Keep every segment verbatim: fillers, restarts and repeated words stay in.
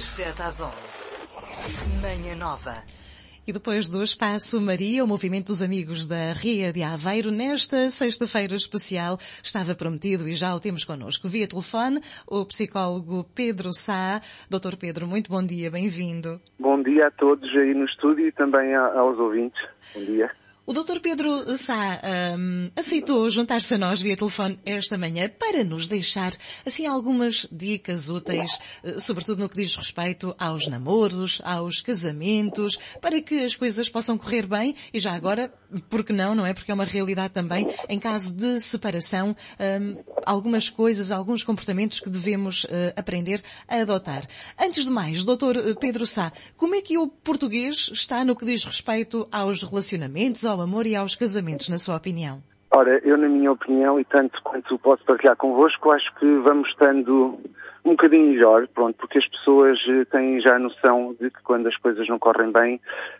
Das sete às onze. Manhã Nova. E depois do Espaço Maria, o movimento dos amigos da Ria de Aveiro, nesta sexta-feira especial, estava prometido e já o temos connosco via telefone, o psicólogo Pedro Sá. Doutor Pedro, muito bom dia, bem-vindo. Bom dia a todos aí no estúdio e também aos ouvintes. Bom dia. O doutor Pedro Sá um, aceitou juntar-se a nós via telefone esta manhã para nos deixar assim algumas dicas úteis, sobretudo no que diz respeito aos namoros, aos casamentos, para que as coisas possam correr bem e já agora, porque não, não é? Porque é uma realidade também, em caso de separação, um, algumas coisas, alguns comportamentos que devemos uh, aprender a adotar. Antes de mais, doutor Pedro Sá, como é que o português está no que diz respeito aos relacionamentos, ao amor e aos casamentos, na sua opinião? Ora, eu na minha opinião, e tanto quanto posso partilhar convosco, acho que vamos estando um bocadinho melhor, pronto, porque as pessoas têm já a noção de que quando as coisas não correm bem,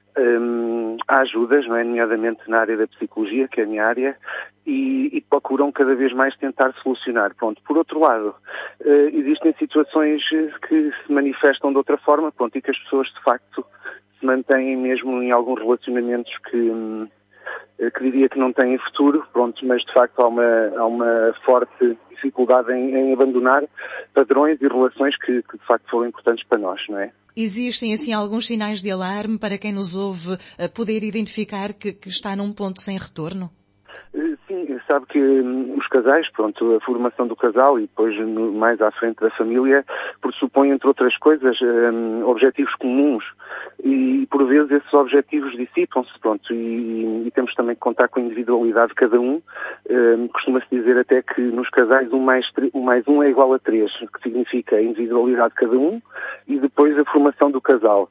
hum, há ajudas, não é? Nomeadamente na área da psicologia, que é a minha área, e, e procuram cada vez mais tentar solucionar. Pronto, por outro lado, uh, existem situações que se manifestam de outra forma, pronto, e que as pessoas de facto se mantêm mesmo em alguns relacionamentos que... Hum, que diria que não têm futuro, pronto, mas de facto há uma, há uma forte dificuldade em, em abandonar padrões e relações que, que de facto foram importantes para nós, não é? Existem assim alguns sinais de alarme para quem nos ouve poder identificar que, que está num ponto sem retorno? Sim, sabe que hum, os casais, pronto, a formação do casal e depois no, mais à frente da família pressupõe, entre outras coisas, hum, objetivos comuns e por vezes esses objetivos dissipam-se, pronto, e, e temos também que contar com a individualidade de cada um. Hum, costuma-se dizer até que nos casais um mais, um mais um é igual a três, que significa a individualidade de cada um e depois a formação do casal.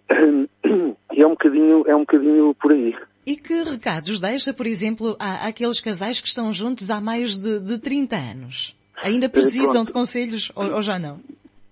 E é um bocadinho, é um bocadinho por aí. E que recados deixa, por exemplo, a, àqueles casais que estão juntos há mais de, de trinta anos? Ainda precisam de conselhos ou, ou já não?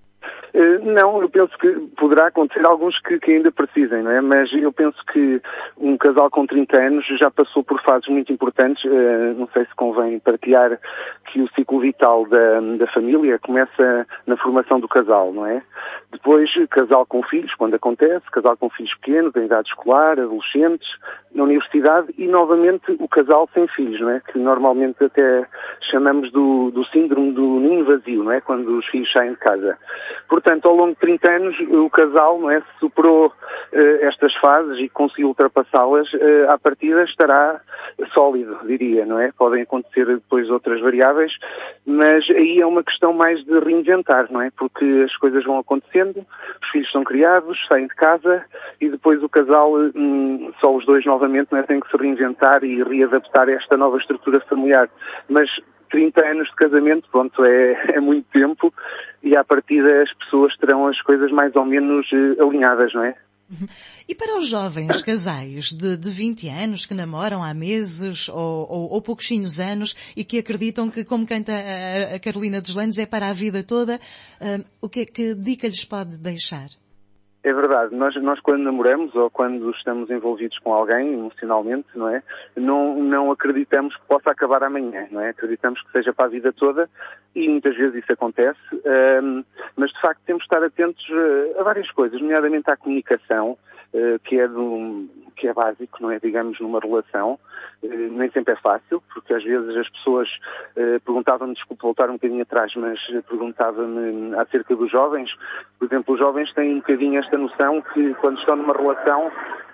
Não, eu penso que poderá acontecer alguns que, que ainda precisem, não é? Mas eu penso que um casal com trinta anos já passou por fases muito importantes. Não sei se convém partilhar que o ciclo vital da, da família começa na formação do casal, não é? Depois, casal com filhos, quando acontece, casal com filhos pequenos, em idade escolar, adolescentes, na universidade e, novamente, o casal sem filhos, não é? Que normalmente até chamamos do, do síndrome do ninho vazio, não é? Quando os filhos saem de casa. Portanto, ao longo de trinta anos, o casal, não é, superou uh, estas fases e conseguiu ultrapassá-las, uh, à partida estará sólido, diria, não é? Podem acontecer depois outras variáveis, mas aí é uma questão mais de reinventar, não é? Porque as coisas vão acontecendo, os filhos são criados, saem de casa e depois o casal, hum, só os dois novamente, não é, têm que se reinventar e readaptar a esta nova estrutura familiar. Mas trinta anos de casamento, pronto, é, é muito tempo e à partida as pessoas terão as coisas mais ou menos uh, alinhadas, não é? E para os jovens casais de, de vinte anos que namoram há meses ou, ou, ou pouquinhos anos e que acreditam que, como canta a, a Carolina dos Landes, é para a vida toda, uh, o que é que dica lhes pode deixar? É verdade, nós, nós quando namoramos ou quando estamos envolvidos com alguém emocionalmente, não é? Não, não acreditamos que possa acabar amanhã, não é? Acreditamos que seja para a vida toda e muitas vezes isso acontece, um, mas de facto temos de estar atentos a várias coisas, nomeadamente à comunicação, uh, que é do, que é básico, não é? Digamos, numa relação. Uh, nem sempre é fácil, porque às vezes as pessoas uh, perguntavam-me, desculpe voltar um bocadinho atrás, mas perguntavam-me acerca dos jovens. Por exemplo, os jovens têm um bocadinho esta noção que quando estão numa relação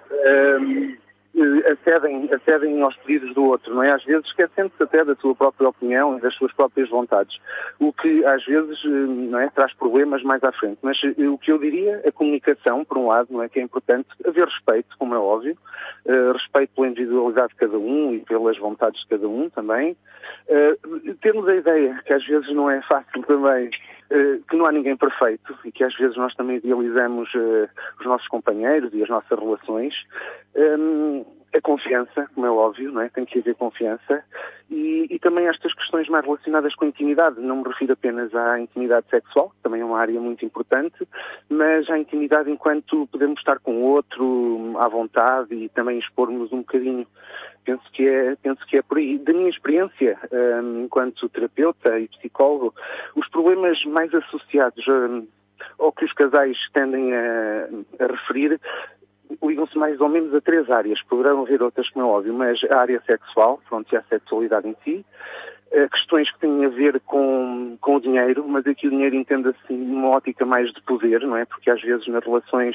um, acedem, acedem aos pedidos do outro, não é? Às vezes esquecendo-se até da sua própria opinião e das suas próprias vontades, o que às vezes, não é, traz problemas mais à frente. Mas o que eu diria, a comunicação, por um lado, não é, que é importante, haver respeito, como é óbvio, uh, respeito pela individualidade de cada um e pelas vontades de cada um também, uh, termos a ideia, que às vezes não é fácil também, Uh, que não há ninguém perfeito e que às vezes nós também idealizamos uh, os nossos companheiros e as nossas relações. Um, a confiança, como é óbvio, não é? Tem que haver confiança e, e também estas questões mais relacionadas com a intimidade. Não me refiro apenas à intimidade sexual, que também é uma área muito importante, mas à intimidade enquanto podemos estar com o outro à vontade e também expormos um bocadinho. Penso que é, penso que é por aí. Da minha experiência, um, enquanto terapeuta e psicólogo, os problemas mais associados um, ao que os casais tendem a, a referir, ligam-se mais ou menos a três áreas. Poderão haver outras, como é óbvio, mas a área sexual, pronto, e a sexualidade em si, questões que têm a ver com, com o dinheiro, mas aqui o dinheiro entende-se numa ótica mais de poder, não é? Porque às vezes nas relações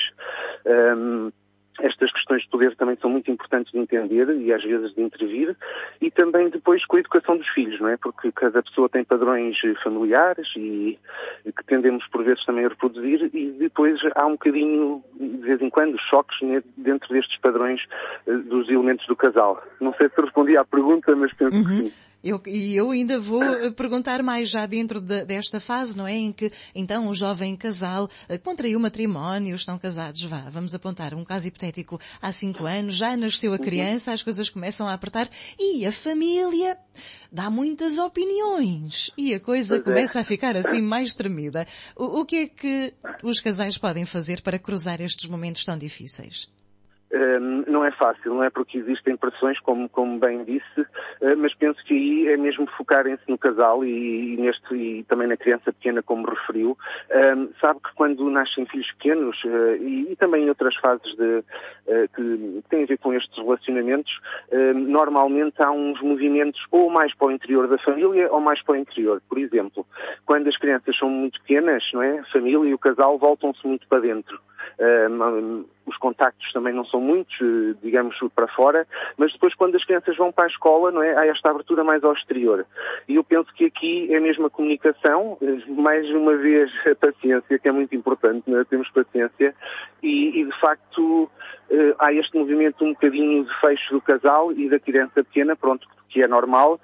um, estas questões de poder também são muito importantes de entender e às vezes de intervir, e também depois com a educação dos filhos, não é? Porque cada pessoa tem padrões familiares e, e que tendemos por vezes também a reproduzir, e depois há um bocadinho, de vez em quando, choques dentro destes padrões uh, dos elementos do casal. Não sei se respondi à pergunta, mas penso uhum. que sim. Eu, e eu ainda vou perguntar mais já dentro de, desta fase, não é? Em que, então, o jovem casal contraiu matrimónio, estão casados, vá, vamos apontar um caso hipotético, há cinco anos, já nasceu a criança, as coisas começam a apertar e a família dá muitas opiniões e a coisa começa a ficar assim mais tremida. O, o que é que os casais podem fazer para cruzar estes momentos tão difíceis? Um, não é fácil, não é? Porque existem pressões, como, como bem disse, uh, mas penso que aí é mesmo focarem-se no casal e, e, neste, e também na criança pequena, como referiu. Um, sabe que quando nascem filhos pequenos, uh, e, e também em outras fases de, uh, que têm a ver com estes relacionamentos, uh, normalmente há uns movimentos ou mais para o interior da família ou mais para o interior. Por exemplo, quando as crianças são muito pequenas, não é? A família e o casal voltam-se muito para dentro. Um, os contactos também não são muitos, digamos, para fora, mas depois quando as crianças vão para a escola, não é, há esta abertura mais ao exterior. E eu penso que aqui é mesmo a comunicação, mais uma vez a paciência, que é muito importante, não é? Temos paciência, e, e de facto há este movimento um bocadinho de fecho do casal e da criança pequena, pronto, que é normal,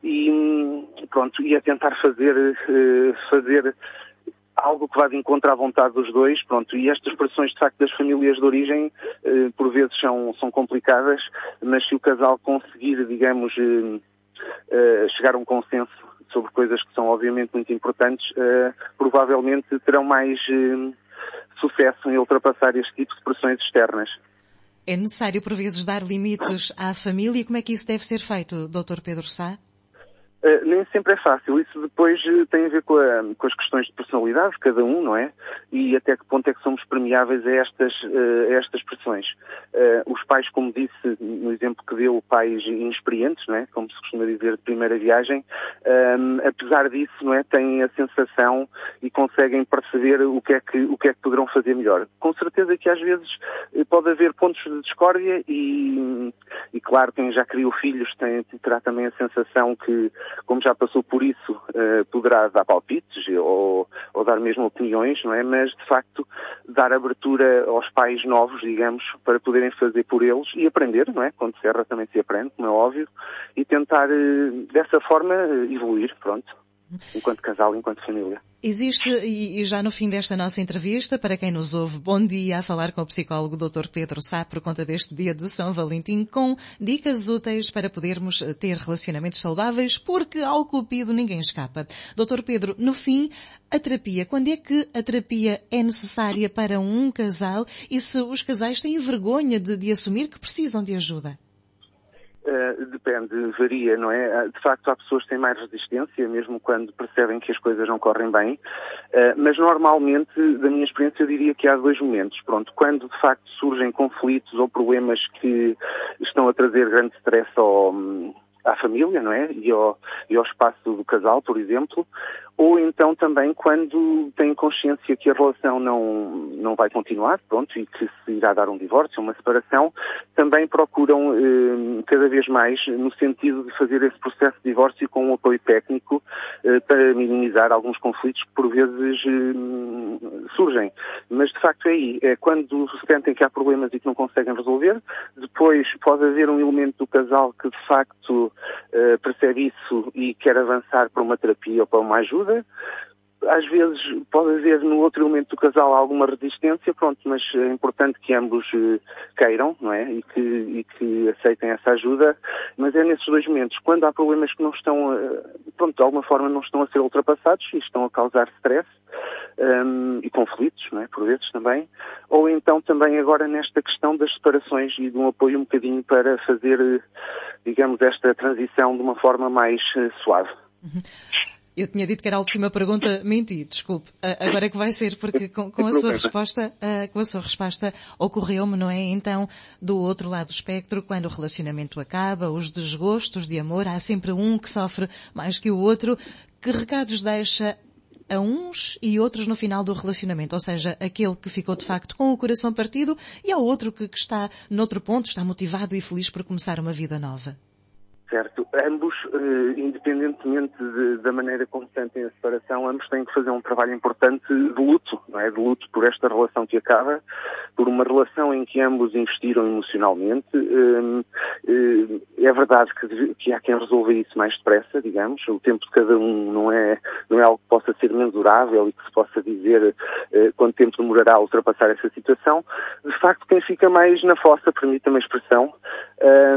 e pronto, e a tentar fazer, fazer algo que vá de encontro à vontade dos dois, pronto, e estas pressões de facto das famílias de origem eh, por vezes são, são complicadas, mas se o casal conseguir, digamos, eh, eh, chegar a um consenso sobre coisas que são obviamente muito importantes, eh, provavelmente terão mais eh, sucesso em ultrapassar este tipo de pressões externas. É necessário por vezes dar limites à família? Como é que isso deve ser feito, doutor Pedro Sá? Uh, nem sempre é fácil. Isso depois uh, tem a ver com, a, com as questões de personalidade de cada um, não é? E até que ponto é que somos permeáveis a estas, uh, a estas pressões. Uh, os pais, como disse no exemplo que deu, pais inexperientes, não é? Como se costuma dizer, de primeira viagem, um, apesar disso, não é? Têm a sensação e conseguem perceber o que é que, o que é que poderão fazer melhor. Com certeza que às vezes uh, pode haver pontos de discórdia e, e claro, quem já criou filhos tem, terá também a sensação que, como já passou por isso, uh, poderá dar palpites ou, ou dar mesmo opiniões, não é? Mas, de facto, dar abertura aos pais novos, digamos, para poderem fazer por eles e aprender, não é? Quando se erra também se aprende, como é óbvio, e tentar, uh, dessa forma, uh, evoluir, pronto, enquanto casal, enquanto família. Existe, e já no fim desta nossa entrevista, para quem nos ouve, bom dia, a falar com o psicólogo doutor Pedro Sá por conta deste dia de São Valentim, com dicas úteis para podermos ter relacionamentos saudáveis, porque ao cupido ninguém escapa. doutor Pedro, no fim, a terapia, quando é que a terapia é necessária para um casal e se os casais têm vergonha de, de assumir que precisam de ajuda? Uh, depende, varia, não é? De facto, há pessoas que têm mais resistência, mesmo quando percebem que as coisas não correm bem, uh, mas normalmente, da minha experiência, eu diria que há dois momentos. Pronto, quando de facto surgem conflitos ou problemas que estão a trazer grande stress ao, à família, não é? E ao, e ao espaço do casal, por exemplo, ou então também quando têm consciência que a relação não, não vai continuar, pronto, e que se irá dar um divórcio, uma separação, também procuram eh, cada vez mais no sentido de fazer esse processo de divórcio com um apoio técnico eh, para minimizar alguns conflitos que por vezes eh, surgem. Mas de facto é aí, é quando sentem que há problemas e que não conseguem resolver, depois pode haver um elemento do casal que de facto eh, percebe isso e quer avançar para uma terapia ou para uma ajuda. Às vezes pode haver no outro elemento do casal alguma resistência, pronto, mas é importante que ambos uh, queiram, não é? E que, e que aceitem essa ajuda, mas é nesses dois momentos, quando há problemas que não estão, uh, pronto, de alguma forma não estão a ser ultrapassados e estão a causar stress um, e conflitos, não é? Por vezes também, ou então também agora nesta questão das separações e de um apoio um bocadinho para fazer, uh, digamos, esta transição de uma forma mais uh, suave. Uhum. Eu tinha dito que era a última pergunta, menti, desculpe. Agora é que vai ser, porque com, com a sua resposta, com a sua resposta ocorreu-me, não é? Então, do outro lado do espectro, quando o relacionamento acaba, os desgostos de amor, há sempre um que sofre mais que o outro. Que recados deixa a uns e outros no final do relacionamento? Ou seja, aquele que ficou de facto com o coração partido e ao outro que, que está noutro ponto, está motivado e feliz por começar uma vida nova. Certo. Ambos, eh, independentemente de, da maneira como sentem a separação, ambos têm que fazer um trabalho importante de luto, não é? De luto por esta relação que acaba, por uma relação em que ambos investiram emocionalmente. Eh, eh, é verdade que, que há quem resolva isso mais depressa, digamos. O tempo de cada um não é, não é algo que possa ser mensurável e que se possa dizer eh, quanto tempo demorará a ultrapassar essa situação. De facto, quem fica mais na fossa, permita-me a expressão, eh,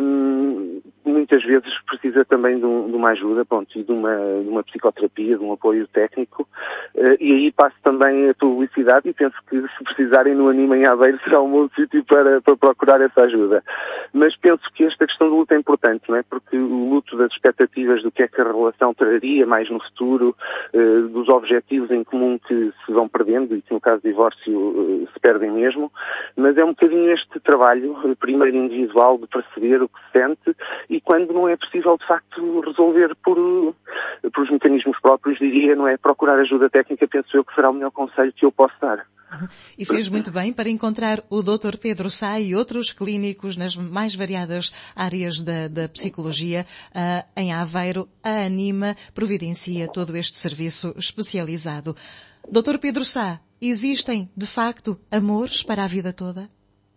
muitas vezes precisa também de, um, de uma ajuda, pronto, e de uma, de uma psicoterapia, de um apoio técnico, uh, e aí passo também a publicidade e penso que se precisarem no Anima em Aveiro será um bom sítio para, para procurar essa ajuda. Mas penso que esta questão do luto é importante, não é? Porque o luto das expectativas do que é que a relação traria mais no futuro, uh, dos objetivos em comum que se vão perdendo e que no caso de divórcio uh, se perdem mesmo, mas é um bocadinho este trabalho, primeiro individual, de perceber o que se sente e quando não é possível, de facto, resolver por, por os mecanismos próprios, diria, não é? Procurar ajuda técnica, penso eu que será o melhor conselho que eu posso dar. E fez muito bem para encontrar o doutor Pedro Sá e outros clínicos nas mais variadas áreas da, da psicologia. Uh, em Aveiro, a Anima providencia todo este serviço especializado. doutor Pedro Sá, existem, de facto, amores para a vida toda?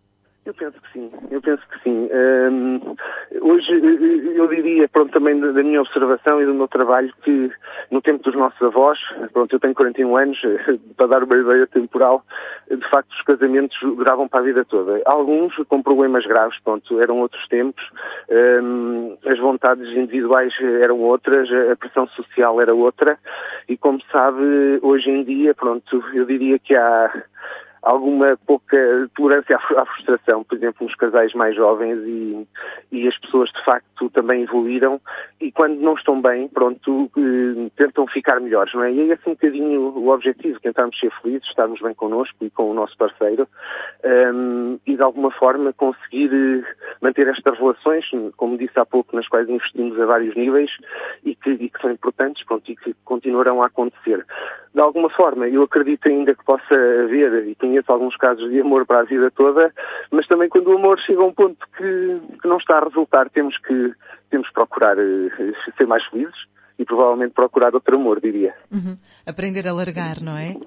Eu penso que sim, eu penso que sim. Um, hoje eu diria, pronto, também da minha observação e do meu trabalho, que no tempo dos nossos avós, pronto, eu tenho quarenta e um anos, para dar uma ideia temporal, de facto os casamentos duravam para a vida toda. Alguns com problemas graves, pronto, eram outros tempos, um, as vontades individuais eram outras, a pressão social era outra, e como sabe, hoje em dia, pronto, eu diria que há alguma pouca tolerância à frustração, por exemplo, nos casais mais jovens e, e as pessoas de facto também evoluíram e quando não estão bem, pronto, eh, tentam ficar melhores, não é? E é assim um bocadinho o objetivo, tentarmos ser felizes, estarmos bem connosco e com o nosso parceiro um, e de alguma forma conseguir manter estas relações, como disse há pouco, nas quais investimos a vários níveis e que, e que são importantes, pronto, e que continuarão a acontecer. De alguma forma, eu acredito ainda que possa haver, e conheço alguns casos de amor para a vida toda, mas também quando o amor chega a um ponto que, que não está a resultar, temos que, temos que procurar uh, ser mais felizes e provavelmente procurar outro amor, diria. Uhum. Aprender a largar, não é?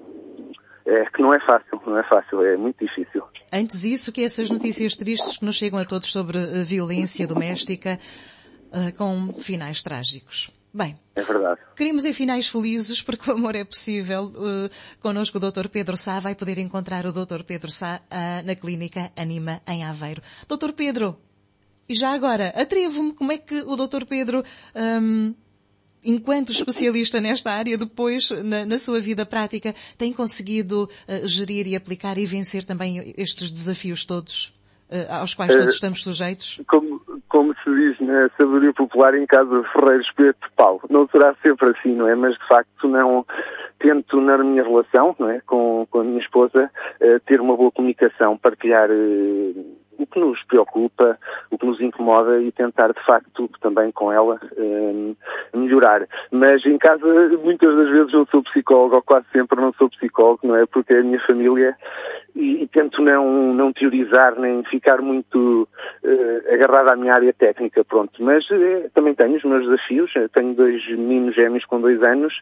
É que não é fácil, não é fácil, é muito difícil. Antes isso, que essas notícias tristes que nos chegam a todos sobre uh, violência doméstica uh, com finais trágicos. Bem, é verdade. Queremos em finais felizes porque o amor é possível. Uh, connosco o doutor Pedro Sá, vai poder encontrar o doutor Pedro Sá uh, na clínica Anima em Aveiro. doutor Pedro, e já agora, atrevo-me, como é que o doutor Pedro, um, enquanto especialista nesta área, depois, na, na sua vida prática, tem conseguido uh, gerir e aplicar e vencer também estes desafios todos uh, aos quais todos uh, estamos sujeitos? Como, como se diz na sabedoria popular, em casa de ferreiro, espeto de pau. Não será sempre assim, não é? Mas, de facto, não tento, na minha relação, não é? Com, com a minha esposa, uh, ter uma boa comunicação, partilhar uh, o que nos preocupa, o que nos incomoda e tentar, de facto, também com ela, um, melhorar. Mas em casa, muitas das vezes eu sou psicólogo, ou quase sempre não sou psicólogo, não é? Porque é a minha família e, e tento não, não teorizar, nem ficar muito uh, agarrado à minha área técnica, pronto. Mas uh, também tenho os meus desafios, eu tenho dois meninos gêmeos com dois anos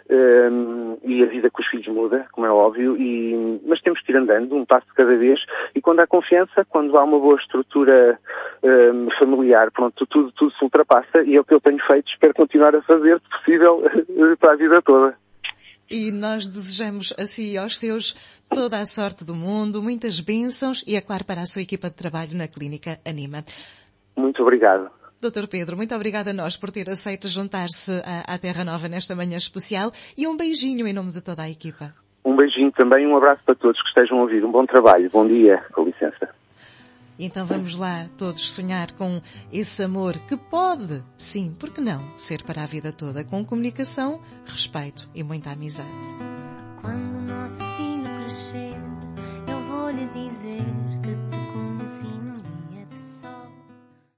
um, e a vida com os filhos muda, como é óbvio, e, mas temos que ir andando, um passo de cada vez, e quando há confiança, quando há uma boa estrutura um, familiar, pronto, tudo, tudo se ultrapassa e é o que eu tenho feito, espero continuar a fazer, se possível, para a vida toda. E nós desejamos a si e aos seus toda a sorte do mundo, muitas bênçãos e, é claro, para a sua equipa de trabalho na Clínica Anima. Muito obrigado. doutor Pedro, muito obrigada a nós por ter aceito juntar-se à, à Terra Nova nesta manhã especial e um beijinho em nome de toda a equipa. Um beijinho também, um abraço para todos que estejam a ouvir. Um bom trabalho, bom dia, com licença. Então vamos lá todos sonhar com esse amor que pode, sim, porque não, ser para a vida toda, com comunicação, respeito e muita amizade. Quando nosso filho crescer, eu vou lhe dizer que